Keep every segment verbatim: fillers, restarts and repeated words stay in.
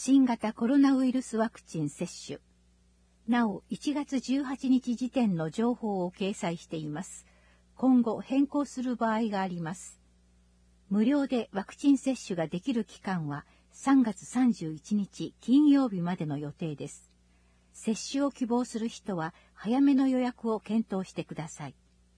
新型コロナウイルスワクチン接種。なお、いちがつじゅうはちにち時点の情報を掲載しています。今後変更する場合があります。無料でワクチン接種ができる期間はさんがつさんじゅういちにち金曜日までの予定です。接種を希望する人は早めの予約を検討してください。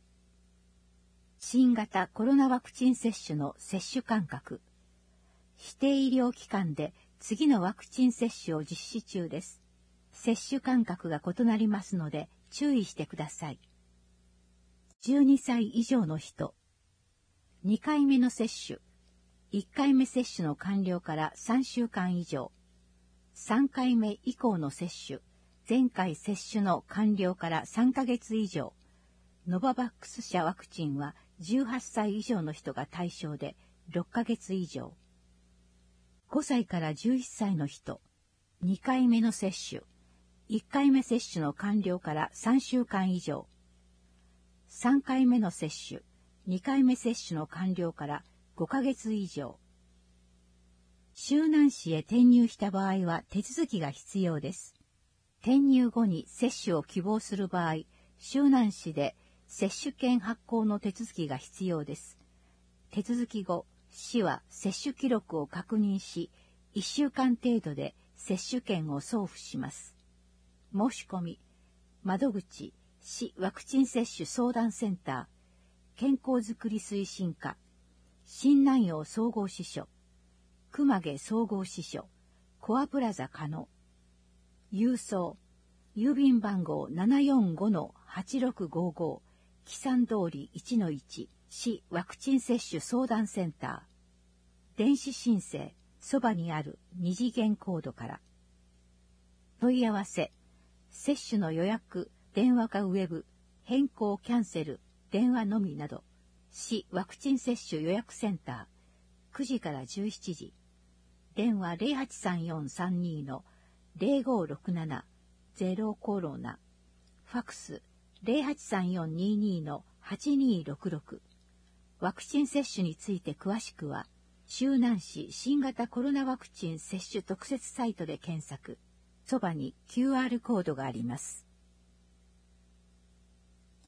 新型コロナワクチン接種の接種間隔。指定医療機関で次のワクチン接種を実施中です。接種間隔が異なりますので注意してください。じゅうにさい以上の人。にかいめの接種。いっかいめ接種の完了からさんしゅうかん以上。さんかいめ以降の接種。前回接種の完了からさんかげつ以上。ノババックス社ワクチンはじゅうはっさい以上の人が対象でろっかげつ以上。ごさいからじゅういっさいの人。にかいめの接種。いっかいめ接種の完了からさんしゅうかん以上。さんかいめの接種。にかいめ接種の完了からごかげつ以上。周南市へ転入した場合は手続きが必要です。転入後に接種を希望する場合、周南市で接種券発行の手続きが必要です。手続き後、市は接種記録を確認し、いっしゅうかん程度で接種券を送付します。申し込み、窓口、市ワクチン接種相談センター、健康づくり推進課、新南陽総合支所、熊毛総合支所、コアプラザ加納、郵送、郵便番号 ななよんごのはちろくごご、木山通り いちのいち、市ワクチン接種相談センター。電子申請、そばにある二次元コードから。問い合わせ、接種の予約、電話かウェブ、変更キャンセル、電話のみなど、市ワクチン接種予約センター、くじからじゅうしちじ。電話 ゼロはちさんよんさんにのゼロごろくななゼロコロナ。ファクス ゼロはちさんよんににのはちにろくろく。ワクチン接種について詳しくは、周南市新型コロナワクチン接種特設サイトで検索。そばに キューアール コードがあります。